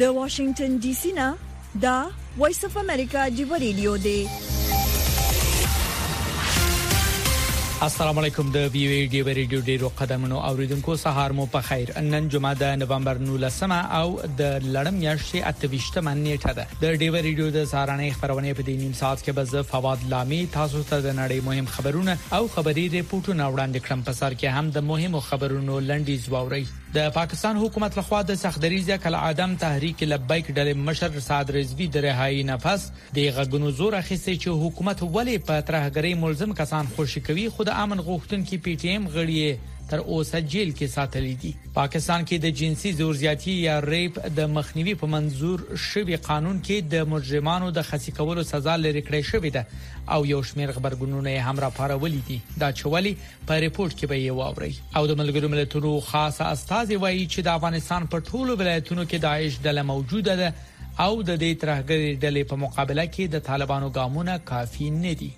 د واشنگټن ډي سي نه دا وایس اف امریکا دی ریډیو دی. السلام علیکم. د وی وی ډی ریډیو ډیرو قدمونو اوریدونکو سهار مو په خیر. نن جمعه د نومبر 19 او د لړم میاشتې 28 نیټه ده. د ډی ریډیو د سهارنۍ خبرونه په دې نیم ساعت کې به فواد لامي تاسو ته د نړۍ مهم خبرونه او خبري ریپورتونه وړاندې کړم. په سر کې هم د مهمو خبرونو لنډیز واوري. د پاکستان حکومت لخوا د سختدریزه کل عدم تحریک لبیک ډلې مشر سعد رضوی د رهایی نفس د غږونو زور اخیستي چې حکومت ولې په ترهګری ملزم کسان خوشی کوي. خود امن غوښتونکو پی ټی ایم غړي تر اوسه جیل کې ساتلې دي. پاکستان کې د جنسي زور زیاتی یا ریپ د مخنیوي په منظور شوی قانون کې د مجرمانو د خصي کولو سزا لري کړې شوې ده او یو شمېر خبرګونونه هم را پارولې دي. دا چولي په ریپورت کې به یې واوري. او د ملګرو ملتونو خاصه استازي وایي چې د افغانستان په ټولو ولایتونو کې داعش ډله موجوده ده او د دې ترهګری ډلې په مقابله کې د طالبانو ګامونه کافي نه دي.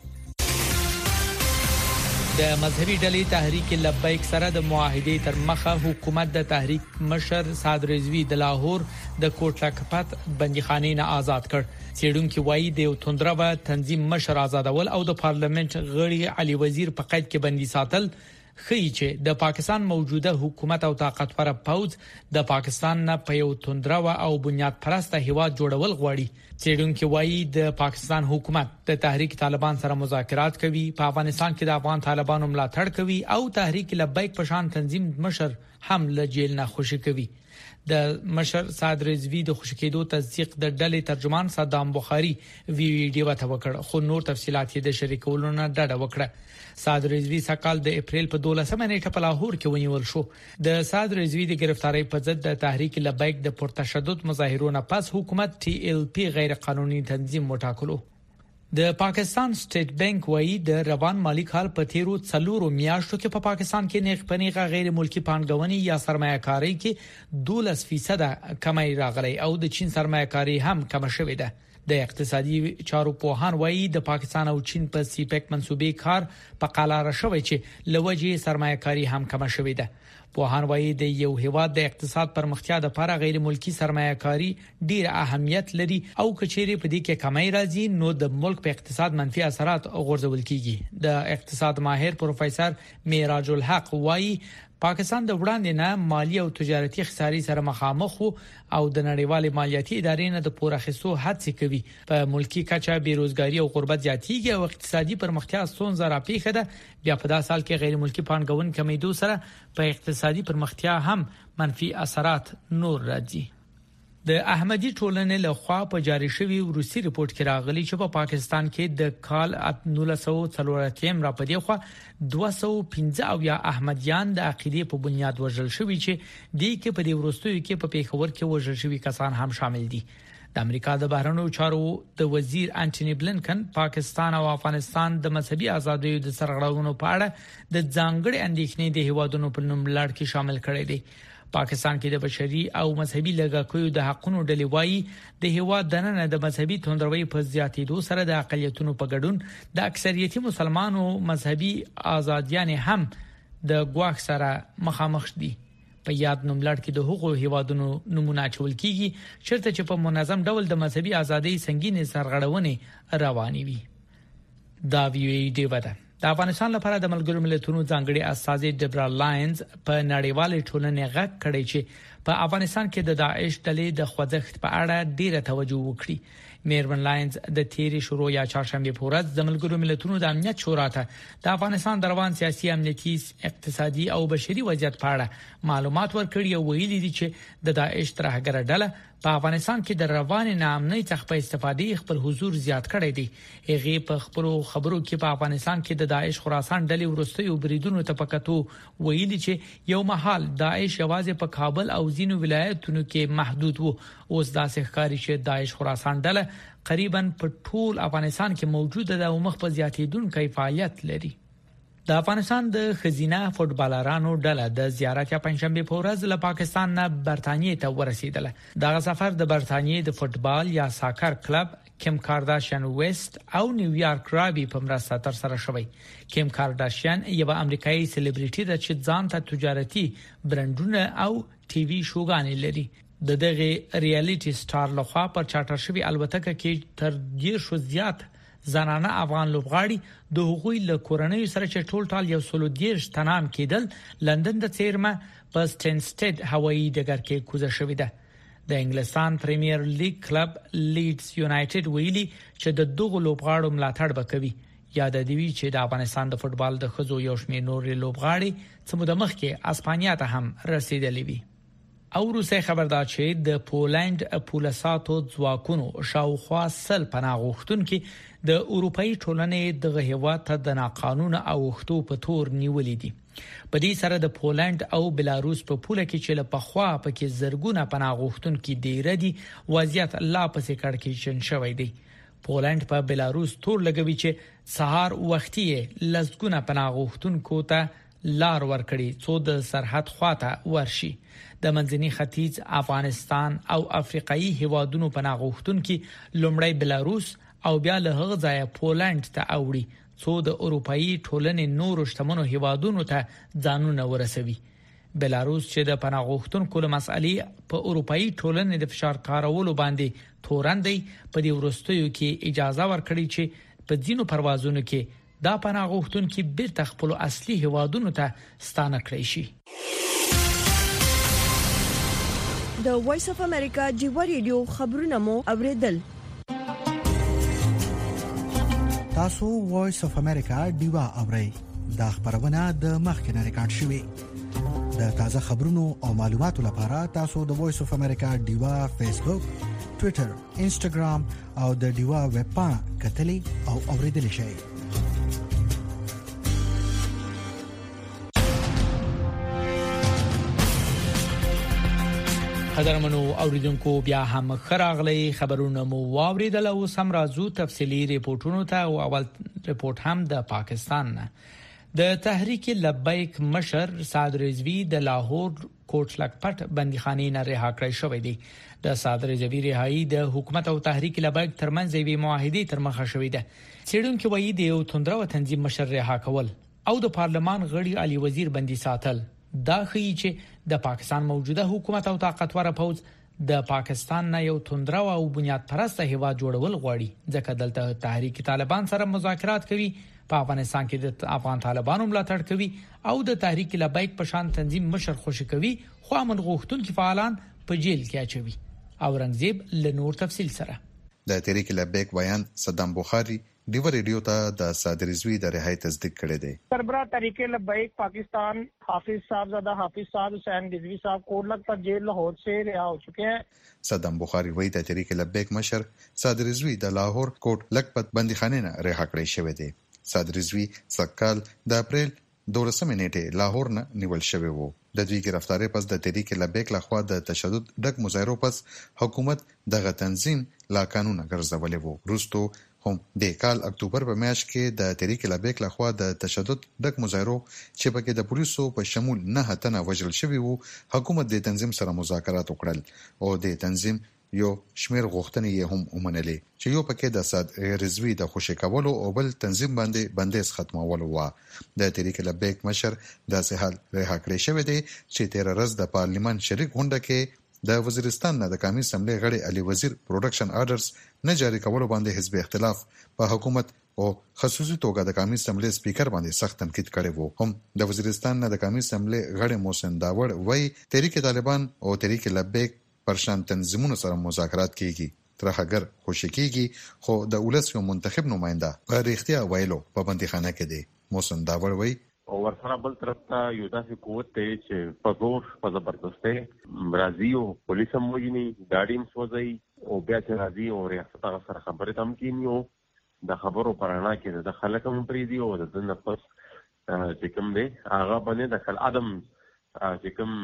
د مذهبي ډلې تحریک لبیک سره د معاهدې تر مخه حکومت د تحریک مشر سعد رضوی د لاهور د کوټلکپت بندیخانې نه آزاد کړ. څېړونکو وایي د توندرو تنظیم مشر آزادول او د پارلیمنت غړي علي وزیر په قید کې بندي ساتل خي چې د پاکستان موجوده حکومت او طاقتور پوځ د پاکستان نه په یو توندرو او بنیاد پرسته هیواد جوړول غواړي. څېړونکو وایي د پاکستان حکومت د تحریک طالبان سره مذاکرات کوي، په افغانستان کې د افغان طالبانو ملاتړ کوي او تحریک لبیک په شان تنظیم مشر هم له جیل نه خوشی کوي. د مشر سعد رضوی د خوشی کېدو تصدیق د ډلې ترجمان صدام بخاری ویډیو ته وکړ، خو نور تفصيلات یې د شریکولو نه ډډه وکړه. سعد رضوی سکهال د اپریل په 12 نیټه په لاهور کې ونیول شو. د سعد رضوی د گرفتاری په ضد د تحریک لبیک د پرتشدد مظاهرونو پس حکومت ټي ال پی غیر قانوني تنظیم وټاکلو. د پاکستان سټیټ بانک وایي د روان مالی کال په تیرو 4 میاشتو کې په پاکستان کې نیغ پنیغه غیر ملکی پانګونې یا سرمایه‌کاري کې 12% کمای راغلی او د چین سرمایه‌کاري هم کم شوې ده. د اقتصادي چارو پوهان وایي د پاکستان او چین په سی پیک منسوبې کار په قلاره شوی چې لوجه سرمایه‌کاري هم کم شوې ده. پوهان وایي د یو هیواد د اقتصاد پرمختیا لپاره غیر ملکی سرمایه‌کاري ډیر اهمیت لري او کچېری په دې کې کمای راځي نو د ملک په اقتصاد منفي اثرات غورځول کیږي. د اقتصاد ماهر پروفیسور معراج الحق وایي پاکستان د وړاندې نه مالی او تجارتي خساري سره مخامخ او د نړیوال مالیاتي ادارې نه د پوراخصو هڅې کوي. په ملکی کچه بیروزګاری او غربت زیاتیږي او اقتصادي پرمختیا ستونزه راپیښه ده. بیا په داسې حال کې غیر ملکی پانګون کمیدو سره په اقتصادي پرمختیا هم منفي اثرات نور راځي. د احمدي ټولنې له خوا په جاری شوی روسي ریپورت کې راغلی چې په پاکستان کې د کال 1940 را پدې خو 215 یا احمدیان د عقیده په بنیاد وژل شوی چې د کې په دې ورستوي کې په پیښور کې وژل شوی کسان هم شامل دي. د امریکا د بهرنیو چارو د وزیر انټونی بلنکن پاکستان او افغانستان د مذهبي ازادیو د سرغړونو په اړه د ځانګړي اندېښنې د هیوادونو په نوم لړ کې شامل کړي دي. پاکستان کې د بشري او مذهبي لګاکیو د حقوقو ډلې وایي د هیواد دننه د مذهبي توندروي په زیاتېدو سره د اقلیتونو په ګډون د اکثریتي مسلمانانو مذهبي آزادیان هم د ګواښ سره مخامخ دي. په یاد نوملړ کې د حقوقو هیوادونو نمونه چول کیږي چیرته چې په منظم ډول د مذهبي ازادۍ سنگینې سرغړونې روانې وي. دا وی ډی ودا د افغانستان لپاره د ملګرو ملتونو ځانګړي استازي ډبرا لاینز په نړیوال ټولنې غږ کړی چې په افغانستان کې د داعش ډلې د خوځښت په اړه ډیره توجه وکړي. میرمن لاینز د تیری شروع یا چهارشنبه په ورځ د ملګرو ملتونو د امنیت شورا ته د افغانستان د روان سیاسي، امنیتي، اقتصادي او بشري وضعیت په اړه معلومات ورکړي او ویلي دي چې د داعش ترهګر ډله په افغانستان کې د روان ناامنۍ څخه په استفادې خپل حضور زیات کړی دی. هغه په خپل خبرو کې په افغانستان کې د داعش خراسان ډلې ورستیو بریدونو ته پکاتو ویلي چې یو مهال داعش یوازې په کابل او ځینو ولایتونو کې محدود وو. اوس داسې ښکاري چې داعش خراسان ډله قریبا په ټول افغانستان کې موجوده ده او مخ په زیاتېدونکو فعالیت لري. د افغانستان د خزینه فوټبالرانو ډله د زیارت یا پنځشنبه په ورځ له پاکستان نه برتانیې ته ورسېدله. دغه سفر د برتانیې د فوټبال یا ساکر کلب کیم کارداشیان ویست او نیویارک رابي په مرسته تر سره شوی. کیم کارداشیان یو امریکایي سلیبریټي ده چې ځان ته تجارتي برندونه او ټي وي شوګانې لري. د دغه ریالټي سټار لخوا پر چارټر شوی الوتکه کې تر 10 زیات زنانه افغان لوبغاړي د حقوقي له کورنۍ سره چې ټول یو سلو 10 تنام کېدل لندن د چیرمه په سټنسټډ هوایي ډګر کې کوزه شوې ده. د انګلستان پریمیر لیګ کلب لیډز یونایټډ ویلي چې د دغه لوبغاړو ملاتړ وکوي. یاد دی چې د افغانستان د فوتبال د خزو یو شمېر نور لوبغاړي چې مدمخ کې اسپانیا ته هم رسیدلي وي. او روسي خبردار چې د پولند پولیساتو ځواکونو شاوخوا سل پناه غوښتونکو د اروپאי ټولنې د هیواد ته د ناقانونه اوښتو په تور نیولې دي. په دې سره د پولند او بلاروس په پوله کې چې له پخوا پکې زرګونه پناه غوښتونکو ډیر دي وضعیت لا پسې کړکېچن شوی دی. پولند په بلاروس تور لګوي چې سهار وختي لزګونه پناه غوښتونکو ته لار ورکړي څو د سرحد خواته ورشي. د منځني ختیځ افغانستان او افریقایي هیوادونو پناه غوښتونکو لومړی بلاروس او بیا له هغه ځایه پولند ته اوړي څو د اروپאי ټولنې نورو شتمنو هیوادونو ته ځانونه ورسوي. بلاروس چې د پناه غوښتونکو له مسئلې په اروپאי ټولنې د فشار کارولو باندې تورندې په دې ورستیو کې اجازه ورکړي چې په ځینو پروازونو کې دا پناه غوښتونکو بیرته خپل اصلي هیوادونو ته ستانه کړی شي. د وایس اف امریکا جیو ریډیو خبرونه مو اوریدل. تاسو وایس اف امریکا ډیوا اورئ. دا خبرونه د مخکنه ریکارډ شوې. د تازه خبرونو او معلوماتو لپاره تاسو د وایس اف امریکا ډیوا فیسبوک، ټوئیټر، انسټاګرام او د ډیوا ویب پاڼه کتلي او اوریدل شئ. قدرمنو اوریدونکو بیا هم خراغلی خبرونه مو واوریدل او سم راځو تفصیلی ریپورتونو ته او اول ریپورت هم د پاکستان نه. د تحریک لبیک مشر سعد رضوی د لاهور کوټ لکپټ بندیخانې نه رها کړی شوی دی. د سعد رضوی رهایی د حکومت او تحریک لبیک ترمنځ یوې معاهدې تر مخه شوې ده. څېړونکو وایي د یو توندرو تنظیم مشر رها کول او د پارلمان غړي علي وزیر بندي ساتل دا ښیي چې د پاکستان موجوده حکومت او طاقتور پوځ د پاکستان نه یو توندرو او بنیاد پرسته هیواد جوړول غواړي ځکه دلته تحریک طالبان سره مذاکرات کوي. په افغانستان کې د افغان طالبانو ملاتړ کوي او د تحریک لبیک په شان تنظیم مشر خوشی کوي خو امن غوښتونکو فعالان په جیل کې اچوي. اورنګزیب له نور تفصیل سره. د تحریک لبیک بیان صدام بخاری ډیو ریډیو ته د سعد رضوی د رهایی تصدیق کړی دی. سربراہ تحریک لبیک پاکستان حافظ صاحبزادہ حافظ صاحب حسین رضوی صاحب کوٹ لکپت جیل لاہور سے رہا ہو چکے ہیں. صدام بخاری وایي د تحریک لبیک مشر سعد رضوی د لاهور کوټ لکپت بندیخانې نه رها کړی شوی دی. سعد رضوی سکهال د اپریل 12 نیټه لاهور نه نیول شوی وو. د دوی گرفتاری پس د تحریک لبیک لخوا د تشدد ډک مظاهرو پس حکومت دغه تنظیم لا قانون ګرځولې وو. وروستو هم د کال اکتوبر په میاشت کې د تحریک لبیک لخوا د تشدد ډک مظاهرو چې پکې د پولیسو په شمول 9 تنه وژل شوي وو حکومت د تنظیم سره مذاکرات وکړل او د تنظیم یو شمیر غوښتنې یې هم ومنلې چې یو پکې د سعد رضوی د خوشی کولو او بل تنظیم باندې بندیز ختمولو و. د تحریک لبیک مشر د سهال رها کړی شوی دی چې 13 ورځ د پارلیمان شریک غونډه کې د وزیرستان نه د قومي اسمبلی غړي علي وزیر پروډکشن آرډرز نه جاری کولو باندې حزب اختلاف په حکومت او خصوصي توګه د قومي اسمبلی سپیکر باندې سخت تنقید کړی وو. هم د وزیرستان نه د قومي اسمبلی غړي محسن داوړ وایي تحریک طالبان او تحریک لبیک پر شان تنظیمونو سره مذاکرات کیږي ترخګر خوشی کیږي خو د ولس یو منتخب نماینده په اړتیا ویلو په بندیخانه کې دی. محسن داوړ وایي او ورسره بل طرف ته یو داسې قوت دی چې په زور په زبردستۍ راځي او پولیس هم وژني ګاډي هم سوځي او بیا چې راځي او ریاست هغه سره خبرې هم کوي او د خبرو پرانا کې د خلک هم پریدي او د نفس چې کوم دی هغه باندې د خل ادم چې کوم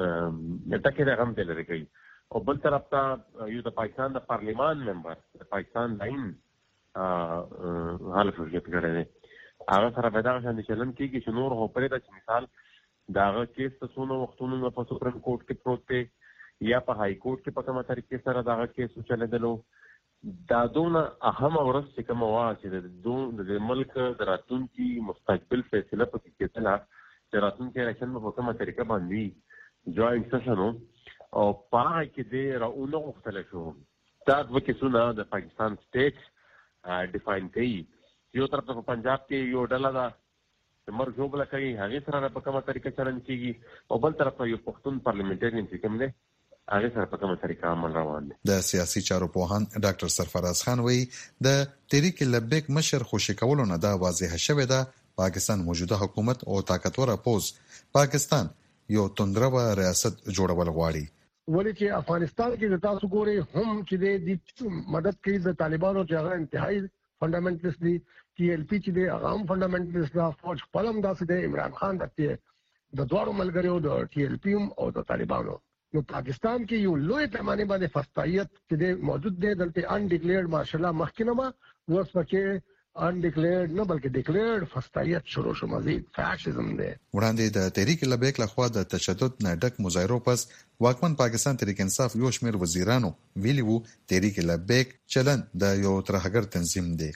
ټکي د غم دلري کوي او بل طرف ته یو د پاکستان د پارلیمان ممبر د پاکستان لاین حالت ورګت کړی هغه سره پیدا شان دي چلن کېږي چې نور هو پرې د مثال داغه کیس ته څونه وختونو په سپریم کورټ کې پروت دی یا په های کورټ کې په کومه طریقې سره داغه کیس چلیدلو دا دونه اهم ورځ چې کوم وا چې د ملک د راتلونکي مستقبل فیصله پکې کېدله چې راتلونکي الیکشن په کومه طریقه باندې جوائنټ سیشن او پاره کې د راونو مختلف شو دا د کیسونه د پاکستان سټیټ ډیفاین کوي یو طرف ته پنجاب کې یو ډله ده مرګ یو بل کوي هغه سره په کومه طریقه چلن کیږي او بل طرف ته یو پښتون پارلیمنټریان چې کوم دی هغه سره په کومه طریقه عمل روان دي د سیاسي چارو پوهان ډاکټر سرفراز خان وایي د تحریک لبیک مشر خوشی کولو نه دا واضح شوه ده پاکستان موجوده حکومت او طاقتور اپوز پاکستان یو تندرو ریاست جوړول غواړي ولې چې افغانستان کې تاسو ګوري هم چې د مدد کوي د طالبانو چې هغه انتهایی فندامنټلیست دي ټي ال پی چې د هغه فندامنټلیست دا فوج خپلم داسې د عمران خان دته د دوړو ملګریو د ټي ال پی او د طالبانو نو پاکستان کې یو لوی پیمانه باندې فسطایت چې موجود دی دلته ان ډیکلیئرډ ماشاءالله مخکینه ما اوس پکې ان ډیکلیئرډ نه بلکې ډیکلیئرډ فسطایت شروع شو مزید فاشیزم دی وړاندې د تحریک لبیک لخوا د تشدد نه ډک مظاهرو پس واکمن پاکستان تحریک انصاف یو شمېر وزیرانو ویلي وو تحریک لبیک چلن د یو ترهګر تنظیم دی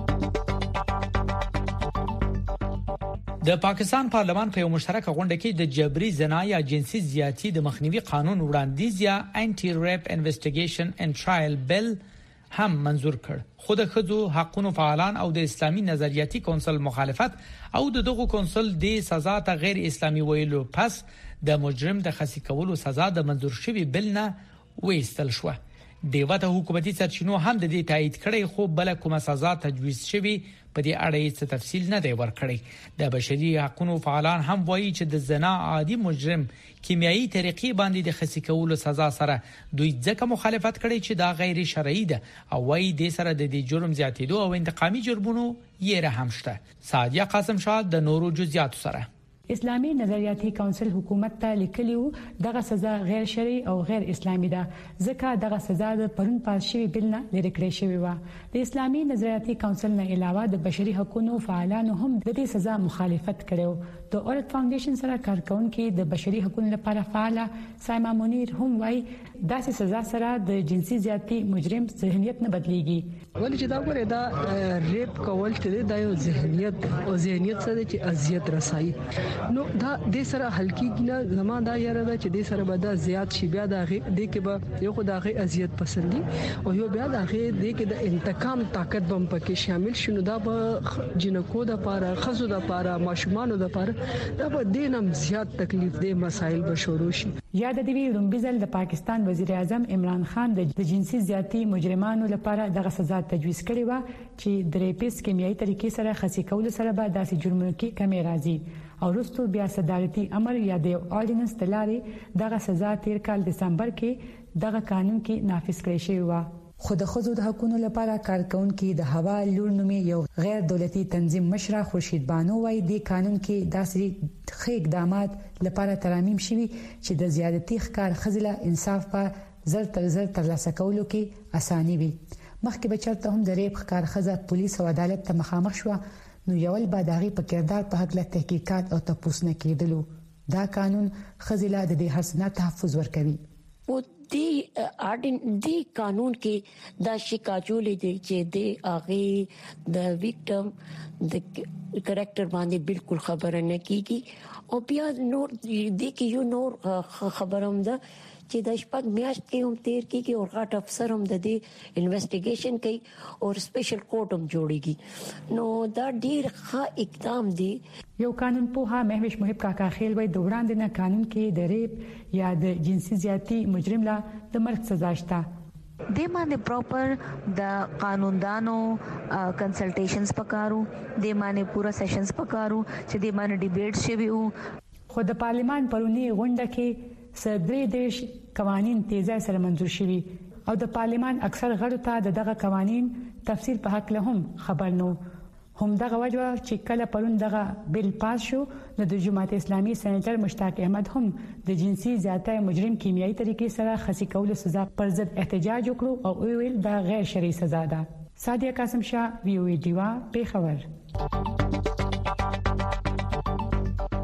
د پاکستان پارلمان په یو مشترکه غونډه کې د جبري زنا یا جنسي زیاتی د مخنیوي قانون وړاندیز یا انټي ریپ انویسټیګیشن اند ټرایل بل هم منظور کړ خو د خځو حقوقو فعالان او د اسلامي نظریاتي کونسل مخالفت او دغه کونسل د سزا ته غیر اسلامي ویلو پس د مجرم د خصي کولو سزا د منظور شوی بل نه وېستل شو دیوته حکومتي سرچینو هم د دې تایید کړي خو بل کومه سزا تجویز شوی په دې اړه هیڅ تفصیل نه دی ورکړی د بشري حقوقو فعالان هم وایي چې د زنا عادي مجرم کیمیاوي طریقې باندې د خصي کولو سزا سره دوی ځکه مخالفت کړي چې دا غیر شرعي ده او وایي د سره د دې جرم زیاتېدو او انتقامي جرمونو یې رحم شته سعدیه قاسم شاه د نورو جزئیات سره اسلامي نظریاتي کونسل حکومت ته لیکلیو دغه سزا غیر شرعي او غیر اسلامي ده ځکه دغه سزا د پرون پاس شوی بل نه لري کړی شوی و د اسلامي نظریاتي کونسل نه علاوه د بشري حقوقو فعالانو هم د دې سزا مخالفت کړو د اورت فاونډیشن سره کارکونکو د بشري حقوقو لپاره فعال سایما منیر هم وايي داسې سزا سره د جنسي زیاتی مجرم ذهنیت نه بدليږي ولې چې دا غوړې دا ریپ کول چې دا یو ذهنیت او ذهنیت سره چې اذیت رسایي نو دا د سره هلکی نه زموږ دا یاره دا چې د سره به دا زیات شي بیا دا د کې به یو خدای اذیت پسندي او یو بیا دا د کې د انتقام طاقت بم پکې شامل شونه دا به جنکو د پاره خزو د پاره ماشومان د پاره دا به دینم زیات تکلیف دی مسایل به شروع شي یاد دی لومبیزل د پاکستان وزیر اعظم عمران خان د جنسي زیاتی مجرمانو لپاره دغه سزا تجویز کړې و چې د ریپس کیمیاوي طریقې سره خصي کول سره به داسې جرمونو کې کمی راځي او وروسته بیا صدارتي امر یا د اورډیننس تلاري دغه سزا تیر کال دسمبر کې دغه قانون کې نافذ کړی شوی و خو د خځو د حقوقو لپاره کارکونکو د هوا لور نومي یو غیر دولتي تنظیم مشره خورشید بانو وايي د قانون کې داسې خې اقدامات لپاره ترامیم شوي چې د زیادتي ښکار خزله انصاف په زر ترلاسه کولو کې اساني وي مخکې به چرته هم د ریپ ښکار خزه پولیس او عدالت ته مخامخ شو نو یول بعدغه په کردار په حق له تحقیقات او تپوس نه کېدلو دا قانون خزله د دې حسنه تحفظ ورکوي او دی قانون کې دا شکایتونه دي چې د هغه د ویکټم د کریکټر باندې بالکل خبره نه کیږي او بیا نور د کې یو نور خبروم ده چې د شپږ میاشت کې هم تیر کیږي او غټ افسر هم د دې انویسټیګیشن کوي او سپیشل کورټ هم جوړیږي نو دا ډیر ښه اقدام دی یو قانون په مهوش محب کاکا خیل وای د وړاندې نه قانون کې د ریپ یا د جنسي زیاتی مجرم لا د مرګ سزا شته د باندې پراپر د قانوندانو کنسلټیشنز پکارو د باندې پورا سیشنز پکارو چې د باندې ډیبیټ شوي وو خو د پارلیمان پرونی غونډه کې صدرې دیش قوانین تیزه سره منظور شوي او د پارلیمان اکثر غړو ته دغه قوانین تفصیل په حق له هم خبر نو هم دغه وجوه چې کله پرون دغه بل پاس شو د جماعت اسلامي سېنیټر مشتاق احمد هم د جنسي زیاتی مجرم کیمیاوي طریقې سره خصي کول سزا پر ضد احتجاج وکړو او ویل دا غیر شرعي سزا ده سعدیه قاسم شاه وی او ای ډیوا پیښور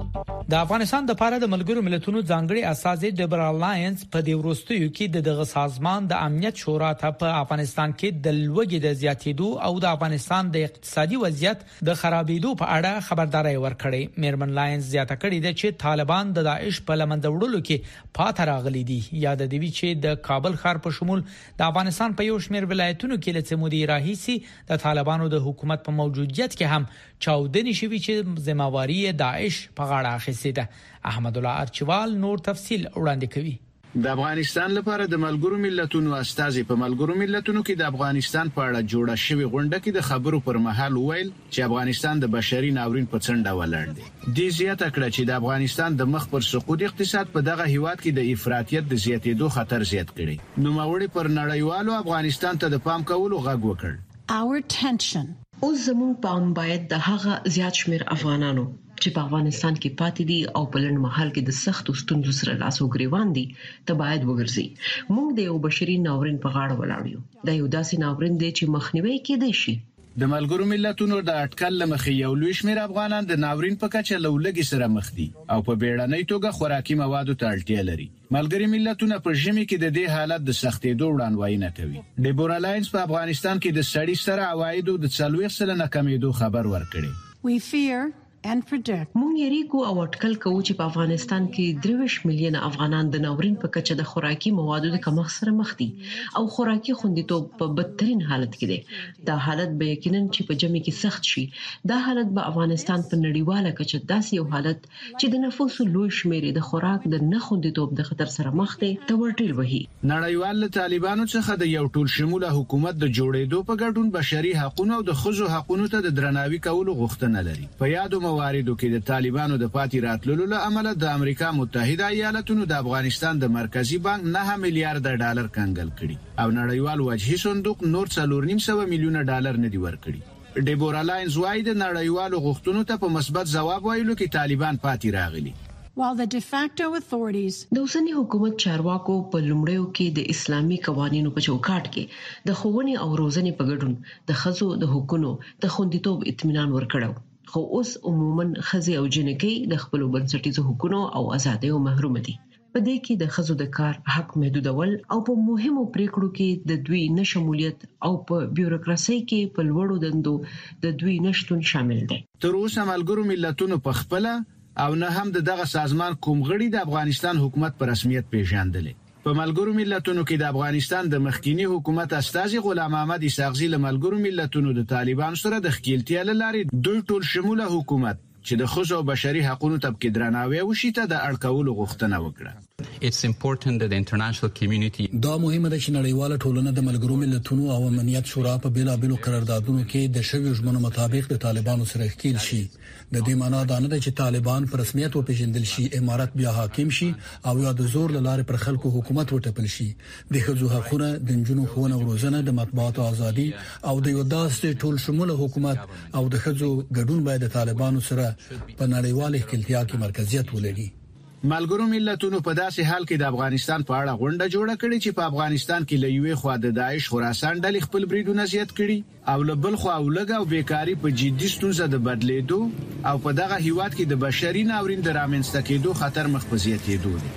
د افغانستان د لپاره د ملګرو ملتونو ځانګړي اساسي ډیبرال الاینس په دې وروستیو کې دغه سازمان د امنیت شورا ته په افغانستان کې د لوګي د زیاتېدو او د افغانستان د اقتصادي وضعیت د خرابېدو په اړه خبرداري ورکړې. میرمن لاینس زیاته کړې ده چې طالبان د داعش په لمنځه وړلو کې پاتې راغلي دي. یاد دی چې د کابل ښار په شمول د افغانستان په یو شمېر ولایتونو کې لڅ مودي راهیسي د طالبانو د حکومت په موجودیت کې هم چاودنې شوي چې ذمہواری داعش په غاړه اخیستې ده. احمد الله ارچوال نور تفصیل وړاندې کوي. د افغانستان لپاره د ملګرو ملتونو استازي په ملګرو ملتونو کې د افغانستان په اړه جوړه شوې غونډه کې د خبرو پر مهال ویل چې افغانستان د بشري ناورین په څنډه ولاړ دی. د زیاته کړه چې د افغانستان د مخ پر سقوط اقتصاد په دغه هیواد کې د افراطیت د زیاتېدو خطر زیات کړي. نو موري پر نړیوالو افغانستان ته د پام کولو غږ وکړ. Our attention اوس زموږ پام باید د هغه زیات شمیر افغانانو چې په افغانستان کې پاتې دي او په لنډ مهال کې د سختو ستونزو سره لاس او ګریوان دي ته باید وګرځي. موږ د یو بشري ناورین په غاړه ولاړ یو. دا یو داسې ناورین دی چې مخنیوي کېدای شي. د ملګرو ملتونو د اټکل لمخې یو لوی شمیر افغانان د ناورین په کچه لولګي سره مخ دي او په بیړنۍ توګه خوراکي موادو ته اړتیا لري. ملګری ملتونه په ژمي کې د دې حالت د سختېدو وړاندوینه کوي. ډیبورا لاینس په افغانستان کې د سړي سره عوایدو د 40% کمیدو خبر ورکړي. We fear and predict. مونږ یریکو او اټکل کوو چې په افغانستان کې 23 میلیون افغانان د ناورین په کچه د خوراکي موادو د کمښت سره مخ دي او خوراکي خوندیتوب په بدترین حالت کې دی. دا حالت به یقینا چې په جمع کې سخت شي. دا حالت به افغانستان په نړیواله کچه داسې یو حالت چې د نفوسو لوی شمیر د خوراک د نه خوندیتوب د خطر سره مخ دی ته ورټیل وهي. نړیوال طالبانو څخه د یو ټول شموله حکومت د جوړېدو په ګډون بشري حقوقو او د ښځو حقوقو ته د درناوي کولو غوښتنه لري. په یادو مواردو کې د طالبانو د پاتې راتللو له امله د امریکا متحده ایالاتونو د افغانستان د مرکزی بانک 9 میلیارډ ډالر کنګل کړي او نړیوال وجهي صندوق نور 4.9 میلیون ډالر نه دی ورکړي. ډیبورا لاینز وايي د نړیوالو غوښتنو ته په مثبت ځواب ویلو کې طالبان پاتې راغلي. While the de facto authorities د اوسنی حکومت چارواکو په لومړیو کې د اسلامي قوانینو په چوکاټ کې د ښوونې او روزنې په ګډون د ښځو د حقوقو د خوندیتوب اطمینان ورکړو. خو اوس عموما ښځې او جنکۍ د خپل بنسټیزو حقوقو او آزادیو محروم دي. په دې کې د ښځو د کار حق محدودول او په مهمو پریکړو کې د دوی نشمولیت او په بیوروکراسي کې په لوړو دندو د دوی نشټون شامل دي. تر اوسه ملګرو ملتونو په خپل او نه هم دغه سازمان کوم غړي د افغانستان حکومت په رسمیت پیژندل. په ملګرو ملتونو کې د افغانستان د مخکینی حکومت استازي غلام احمد اسحاقزي له ملګرو ملتونو د طالبان سره د خپلتیا لارې دوی ټول شموله حکومت چې د خصوصي بشري حقوقو ته کې درناوی وشي ته د اړکولو غوښتنه وکړه. It's important that the international community دا مهمه ده چې نړیواله ټولنه د ملګرو ملتونو او امنیت شورا په بیلابېلو قراردادونو کې د شویو ژمنو مطابق د طالبانو سره ښکیل شي. د دې معنی دا نه ده چې طالبان په رسمیت وپیژندل شي، امارت بیا حاکم شي او یا د زور لاره پر خلکو حکومت وټپل شي. د ښځو حقوقونه، د نجونو ښوونه او روزنه، د مطبوعاتو ازادي او د یو داسې ټول شموله حکومت او د ښځو ګډون باید د طالبانو سره په نړیواله ښکیلتیا کې مرکزیت ولري. ملګرو ملتونو په داسې حال کې د افغانستان په اړه غونډه جوړه کړې چې په افغانستان کې له یوې خوا د داعش خراسان ډلې خپل بریدونه زیات کړي او له بل خوا ولګ او بیکاری په جدي ستونزه د بدلیدو او په دغه هیواد کې د بشري ناورین د رامنځته کېدو خطر مخ په زیاتېدو دی.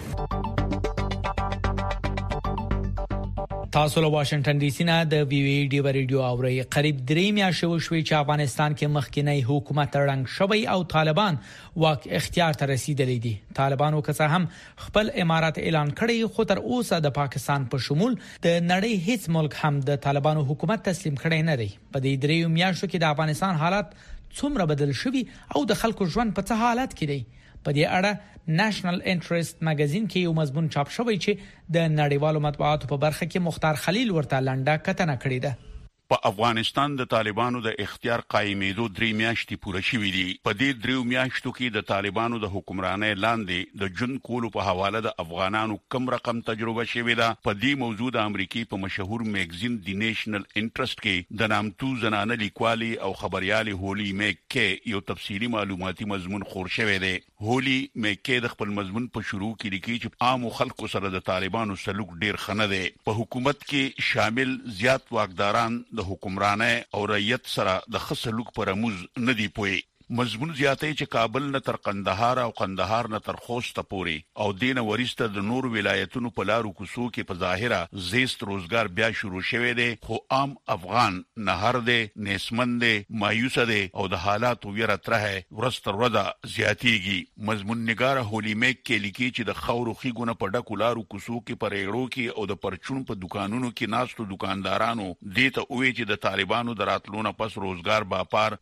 تاسو له واشنگټن ډي سي نه د وی وی ډي ریډیو اوري. قریب 3 میاشتې وشوي چې افغانستان کې مخکینی حکومت رنګ شوی او طالبان واک اختیار ته رسیدلی دي. طالبانو که څه هم خپل امارات اعلان کړی، خو تر اوسه د پاکستان په شمول د نړۍ هیڅ ملک هم د طالبانو حکومت تسلیم کړی نه دی. په دې 3 میاشتو کې د افغانستان حالت څومره بدل شوی او د خلکو ژوند په څه حالت کې دی؟ په دې اړه نېشنل انټرست مګزین کې یو مضمون چاپ شوی چې د نړیوالو مطبوعاتو په برخه کې مختار خلیل ورته لنډه کتنه کړې ده. په افغانستان د طالبانو د اختیار قائمېدو 3 میاشتې پوره شوې دي. په دې 3 میاشتو کې د طالبانو د حکمرانۍ لاندې د جون کولو په حواله د افغانانو کم رقم تجربه شوې ده. په دې موضوع د امریکای په مشهور میگزین دی نېشنل انټرست کې د نامتو زنانه لیکوالي او خبريالي هولي میکې یو تفصیلی معلوماتي مضمون خور شوی دی. هولي میکې د خپل مضمون په شروع کې لیکي چې عام خلکو سره د طالبانو سلوک ډیر خنه دی. په حکومت کې شامل زیات واکداران د حکمرانه او رعیت سره د خصلوک پر اموز ندی پوي. مضمون زیاتې چې کابل نه تر قندهار او قندهار نه تر خوست پورې او دین ورسته د نور ولایتونو په لارو کوڅو کې په ظاهره زیست روزګار بیا شروع شوه دی خو عام افغان نهر دی نسمن دی مایوس دی او د حالاتو ویره ترې ورستر ودا زیاتېږي مضمون نگار هولي میک کې لیکي چې د خورو خيګونه په ډکو لارو کوڅو کې پرېړو کې او د پرچون په دکانونو کې ناستو دکاندارانو دته وې چې د طالبانو دراتلونه پس روزګار باپار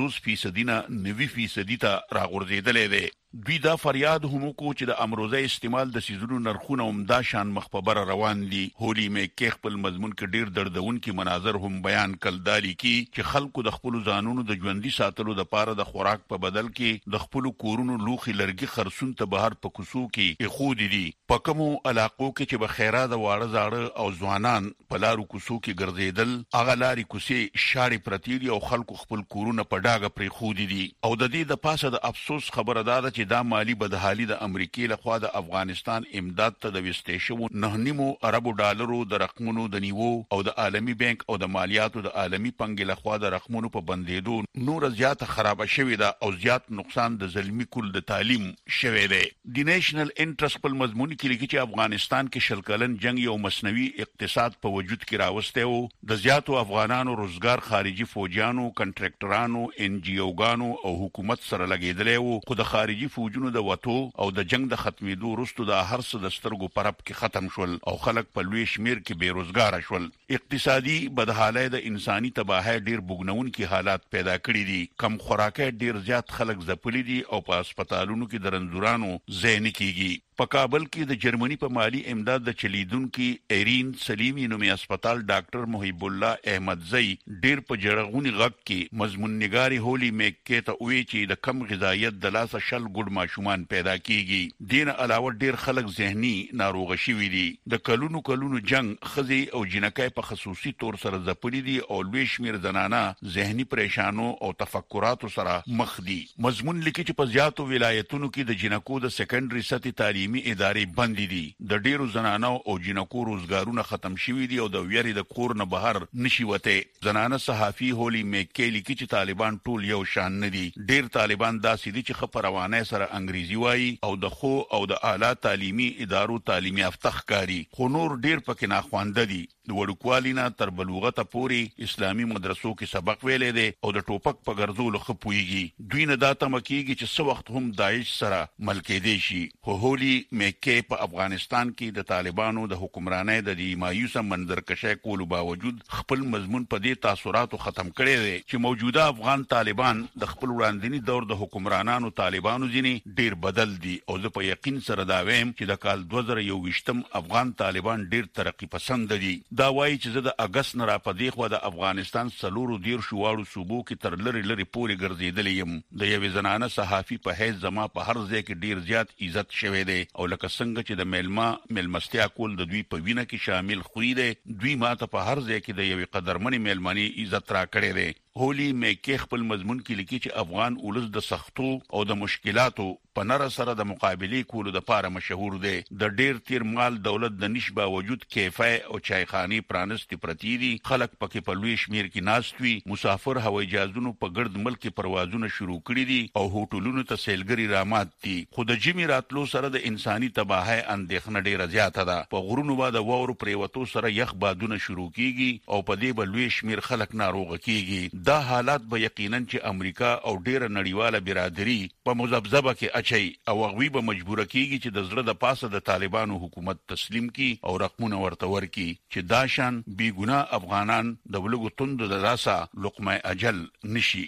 50% نه 90% ته راغورځیدلې دی دوی دا فریاد هم کو چې د امروزه استعمال د سيزونو نرخونه عمده شان مخبر روان دي هولي میک خپل مضمون کې ډیر دردونکي مناظر هم بیان کړل کی چې خلکو د خپل ځانونو د ژوندۍ ساتلو د پاره د خوراک په بدل کې د خپل کورونو لوخي لرګي خرسون ته بهر په کوڅو کې خود دي په کومو علاقو کې چې به خیرات واړه زاړه او ځوانان په لارو کوڅو کې ګرځیدل هغه لاري کوڅې شاړې پرتیری او خلکو خپل کورونه په ډاګه پرې خود دي او د دې د پاسه د افسوس خبره ده چې دا مالی بدحالي د امریکای لخوا د افغانستان امداد ته د وستېشو 9.9 اربو ډالرو د رقمونو د نیوو او د عالمي بانک او د مالیاتو د عالمي پنګ لخوا د رقمونو په بندیدو نور زیات خراب شوې ده او زیات نقصان د ظلمي کول د تعلیم شوې ده د نېشنل انټرست په مضمون کې لیکي چې افغانستان کې شلکلن جنگ یو مصنوعي اقتصاد په وجود کې راوسته او د زیاتو افغانانو روزګار خارجي فوجیانو کنټراکټرانو ان جی اوګانو او حکومت سره لګیدل او خو د خارجي فوجونو د وټو او د جنگ د ختمېدو وروسته د هر څه د سترګو پرب کې ختم شول او خلک په لوی شمیر کې بیروزګار شول اقتصادي بدحالۍ د انساني تباہي ډیر بوګنونکي حالات پیدا کړی دي کم خوراکه ډیر زیات خلک ځپلي دي او په هسپتالونو کې د رنځورانو ځای نه کیږي په کابل کې د جرمني په مالی امداد د چلیدونکو ایرین سلیمی نومي هسپتال ډاکټر محب الله احمدزئی ډیر په جړغونی غږ کې مضمون نگاری هولي میک کې ته وی چې د کم غذایت د لاسه شل ګډ ماشومان پیدا کیږي دین علاوه ډیر خلک ذهني ناروغ شوي دي د کلونو جنگ خزي او جنکای په خصوصي تور سره ځپلي دي او لوی شمیر زنانه ذهني پریشانو او تفکراتو سره مخ دي مضمون لیکي چې په زیاتو ولایتونو کې د جنکو د سیکنډري سطحي تعلیمي ادارې بند دي د ډیرو زنانو او جنکو روزګارونه ختم شوي دي او د ویری د کور نه بهر نشي وته زنانه صحافي هولي میک لیکي چې طالبان ټول یو شان نه دي ډیر طالبان داسې دي چې خبروانه سره انګریزي وایي او د خو او د اعلی تعلیمي ادارو تعلیمي افتخکاری خو نور ډیر پکې ناخوانده دي د وړوکوالینا تر بلوغت پورې اسلامي مدرسو کې سبق ویلې دي او د ټوپک په ګرځولو خپويږي دوی نه دا تمکیږي چې څو وخت هم داعش سره ملکې دي شي هولي میکې په افغانستان کې د طالبانو د حکمرانۍ د مایوسه منظرکشۍ کولو باوجود خپل مضمون په دې تاثیراتو ختم کړي دي چې موجوده افغان طالبان د خپل وړاندینی دور د حکمرانانو طالبانو ځینی ډیر بدل دي او زه په یقین سره دا وایم چې د کال 2021م افغان طالبان ډیر ترقی پسند دي دا وایي چې زه د اگست نه را پدې خو د افغانستان سلورو دیر شواړو صوبو کې تر لری پورې ګرځیدل یم د یوې زنانه صحافي په هیڅ زما په هر ځای کې ډیر زیات عزت شوه دی او لکه څنګه چې د ملمستیا کول د دوی په وینه کې شامل خوې دی دوی ماته په هر ځای کې د یوې قدرمنې مېلمنې عزت را کړې دی هولي میک خپل مضمون کې لیکي چې افغان اولس د سختو او د مشکلاتو په نره سره د مقابلې کولو د پاره مشهور دی د ډیر تیر مال دولت د نش باوجود کیفه او چایخانی پرانستی پرتی دي خلک پکې په لوی شمیر کې ناستوي مسافر هوایي جهازونو په ګرد ملک پروازونه شروع کړي دي او هوټلونو ته سیلګری رامات دي خو د جمی راتلو سره د انساني تباہي اندېښنه ډیره زیاته ده په غرونو باندې وورو پریوتو سره یخ بادونه شروع کیږي او په دې بل لوی شمیر خلک ناروغ کیږي دا حالات به یقینا چې امریکا او ډیره نړیواله برادری په مذبذبه کې اچي او غوي به مجبور کیږي چې د زړه د پاسه د طالبانو حکومت تسلیم کی او رقمونه ورته ورکي چې داشان بی ګناه افغانان د بلګو توند د راسا لقمه اجل نشي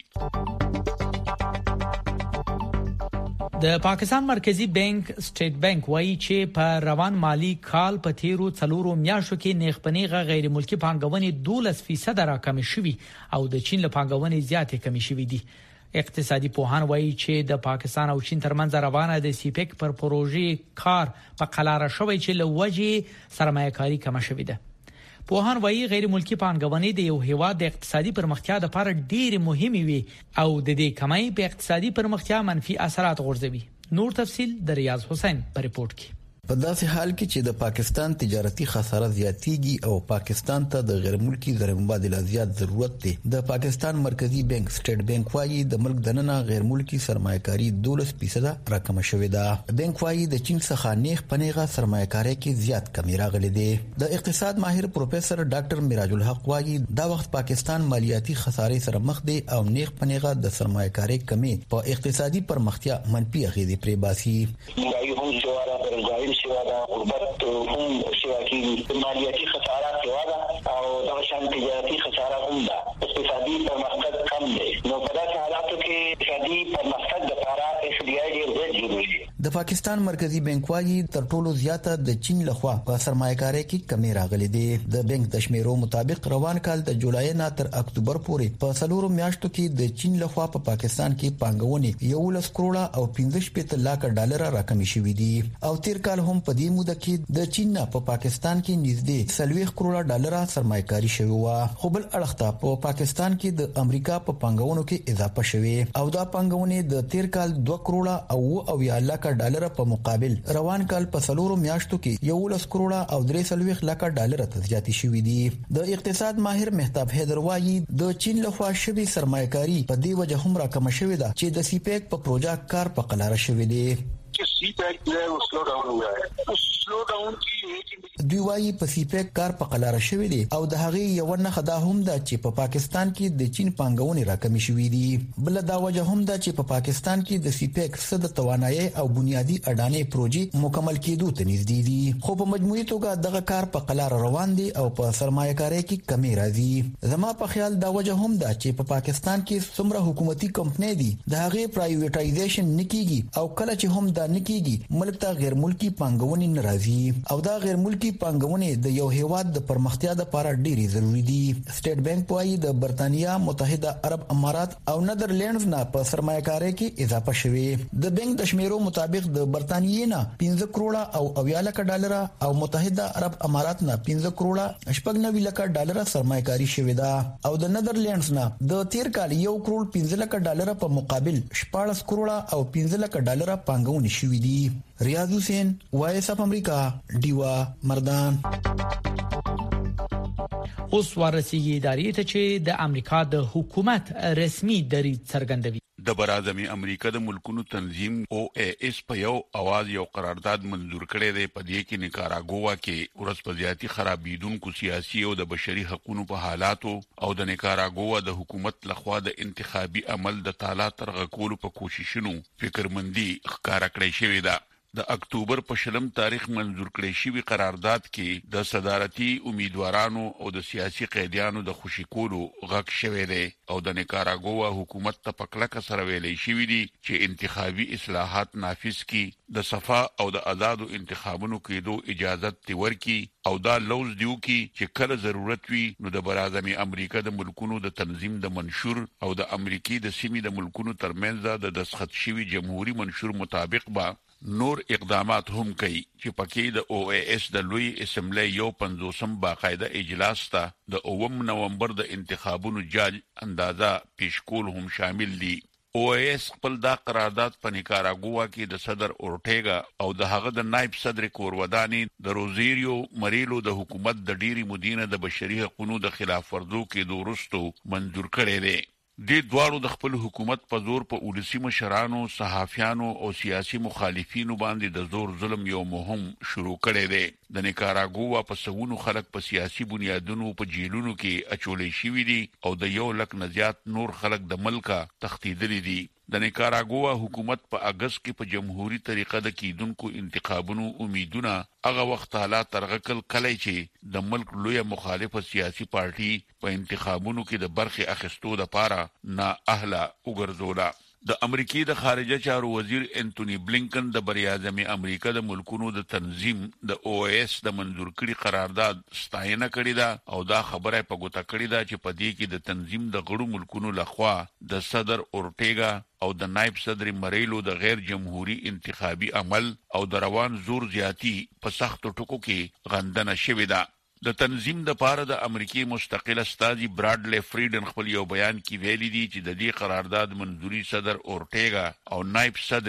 د پاکستان مرکزی بانک سټیټ بانک وایي چې په روان مالی کال په تیرو 4 میاشتو کې نیغپنیغه غیر ملکی پانګونې 12% راکمې شوې او د چین له پانګونې زیاتې کمې شوې دي اقتصادي پوهان وایي چې د پاکستان او چین ترمنځ روانه د سیپک پر پروژې کار په قلاره شوی چې لوجه سرمایه‌کاري کم شوې ده پوهان وایي غیر ملکی پانګونې د یو هیواد د اقتصادي پرمختیا لپاره ډېر مهمه وي او د دې کمای په اقتصادي پرمختیا منفي اثرات غورځوي نور تفصيل د ریاض حسین په ریپورت کې په داسې حال کې چې د پاکستان تجارتي خساره زیاتېږي او پاکستان ته د غیر ملکی زر مبادله زیات ضرورت دی. د پاکستان مرکزی بانک سټیټ بانک وايي د ملک دننه غیر ملکی سرمایه‌کاري 12% راکمه شوې ده. بانک وايي د چین څخه نیغ پنیغه سرمایه‌کاري کې زیات کمی راغلي دي. د اقتصاد ماهر پروفیسور ډاکټر میراج الحق وايي دا وخت پاکستان مالیاتي خسارې سره مخ دی او نیغ پنیغه د سرمایه‌کاري کمی په اقتصادي پرمختیا منفي اغیزې پرې باسي. هم شواره پر ظاهر شواره غربت هم شواکي مالیاتي خساره شواره او د شان تجارتي خساره هم ده. اقتصادي پرمختګ کم دی. نو په داسې حالاتو کې اقتصادي پرمختګ لپاره اقتصادي ډېر ضروري دی. د پاکستان مرکزی بانک وايي تر ټولو زیاته د چین لخوا په سرمایه‌کاري کې کمی راغلي دي. د بانک د شمیرو مطابق روان کال د جولای نه تر اکتوبر پورې په څلورو میاشتو کې د چین لخوا په پاکستان کې پانګونې 11 کروڑه او 15 لک ډالر راکمې شوې دي او تیر کال هم په دې موده کې د چین نه په پاکستان کې نږدې 40 کروڑه ډالر سرمایه‌کاري شوې و. خو بل اړخته په پاکستان کې د امریکا په پانګونو کې اضافه شوې او دا پانګونې د تیر کال 2 کروڑه او 9 لک ډالر په مقابل روان کال په څلورو میاشتو کې 11 کروڑه او 3 لک ډالر ته زیاتې شوې دي. د اقتصاد ماهر مهتاب حیدر وايي د چین لخوا شوی سرمایه‌کاري په دې وجه هم راکمه شوې ده چې د سیپیک په پروژه کار په قلاره شوې دي. CPEC जो है वो slow down हुआ है. उस slow down की دوی وايي په سیپیک کار په قلاره شوې دي او د هغه یو نه خدا هم ده چې په پاکستان کې د چین پانګونې راکمې شوې دي. بل دا وجه هم ده چې په پاکستان کې د سیپیک صد توانایي او بنیادی اډانې پروژې مکمل کېدو ته نږدې دي. خو په مجموعي توګه دغه کار په قلاره روان دي او په سرمایه‌کاري کې کمی راځي. زما په خیال دا وجه هم ده چې په پاکستان کې څومره حکومتي کمپنۍ دي د هغه پرایویټایزیشن نکېږي او کله چې هم دا نکېږي ملک ته غیر ملکی پانګونې ناراضي او دا غیر ملکی پانګونې د یو هیواد د پرمختیا لپاره ډېری ضروری دي. سټیټ بانک وايي د برتانیا متحده عرب امارات او نیدرلینډز نه په سرمایه‌کاري کې اضافه شوه. د بانک د شمیرو مطابق د برتانیې نه 15 کروڑه او 9 لک ډالر او متحده عرب امارات نه 15 کروڑه 90 لک ډالر سرمایه‌کاري شوه ده او د نیدرلینډز نه د تیر کال 1 کروڑ 15 لک ډالر په مقابل 14 کروڑه او 15 لک ډالر پانګونې شوې دي. ریاض حسین وایس اف امریکا دیوا مردان. اوس ورسیږي ادارې ته چې د امریکا د حکومت رسمي دریځ څرګندوي. د برازمي امریکا د ملکونو تنظیم OAS په یو اواز یو قرارداد منزور کړی دی. په دې کې نیکاراګوا کې ورسپدياتي خرابېدونکو سیاسي او د بشري حقوقو په حالاتو او د نیکاراګوا د حکومت لخوا د انتخابي عمل د تعالی ترغه کولو په کوششونو فکرمندي ښکارا کړی شوې ده. د اکتوبر په شلم تاریخ منزور کړی شوی قرارداد کې د صدارتي امیدوارانو او د سیاسي قیدیانو د خوشی کولو غږ شوی دی او د نیکاراګوا حکومت ته پکلک سره ویلې شوی دی چې انتخابي اصلاحات نافذ کړي، د صفا او د آزادو انتخابونو کېدو اجازه ورکړي او دا لوز دیو کې چې کله ضرورت وي نو د برازمي امریکا د ملکونو د تنظیم د منشور او د امریکای د سیمې د ملکونو ترمنځ د دستخط شوی جمهوریت منشور مطابق با نور اقدامات هم کوي چې پکې د OAS د لوی اسمبلی یو 50 باقاعده اجلاس ته د 9 نومبر د انتخابونو جاج اندازه پیشکول هم شامل دي. OAS خپل دا قرارداد په نیکاراګوا کې د صدر اورټیګا او د هغه د نائب صدر کورودانی د روزیریو مریلو د حکومت د ډیری مدینه د بشري حقوقو د خلاف ورزو کې دورستو منظور کړي دي. د دوارو د خپل حکومت په زور په اولسي مشرانو، صحافیانو او سیاسي مخالفینو باندې د زور ظلم یو مهم شروع کړي دي. د نیکاراګوا په سونو خلک په سیاسي بنیادونو په جیلونو کې اچولې شوی دي او د 1 لک نه زیات نور خلک د ملکه تښتیدلي دي. د نیکاراګوا حکومت په اگست کې په جمهوریت طریقه د کیدونکو انتخابونو امیدونه هغه وخت حالات ترغکل کلی چې د ملک لوی مخالفه سیاسي پارټي په انتخابونو کې د برخه اخیستو لپاره نه اهله وګرځولا. د امریکای د خارجه چارو وزیر انټونی بلینکن د بریاعظمي امریکا د ملکونو د تنظیم د OAS د منظور کړي قرارداد ستاینه کړې ده او دا خبره په ګوته کړې ده چې په دې کې د تنظیم د غړو ملکونو لخوا د صدر اورټیګا او د نائب صدر مریلو د غیر جمهوریت انتخابي عمل او د روان زور زیاتی په سخت ټکو کې غندنه شوې ده. د تنظیم د پاره د امریکای مستقل استاذي براډلی فریډن خپل یو بیان کې ویلي دي چې د دې قرارداد منځوري صدر اورټیګا او نائب صدر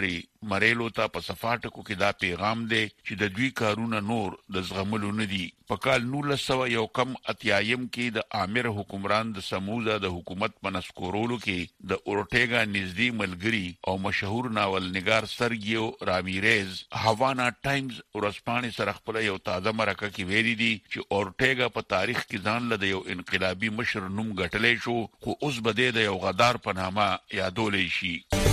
مریلو ته په صفاټکو کې دا پیغام دی چې د دوی کارونه نور د زغملو نه دي. په کال 1981 کې د عامر حکمران د سموزا د حکومت په نسکورولو کې د اورټیګا نږدې ملګری او مشهور ناول نگار سرګیو رامیریز هاوانا ټایمز ورځپاڼې سره خپل یو تازه مرکه کې ویلي دي چې اورټیګا په تاریخ کې ځان له یو انقلابي مشر نوم ګټلې شو، خو اوس به د یو غدار په نامه یادولې شي.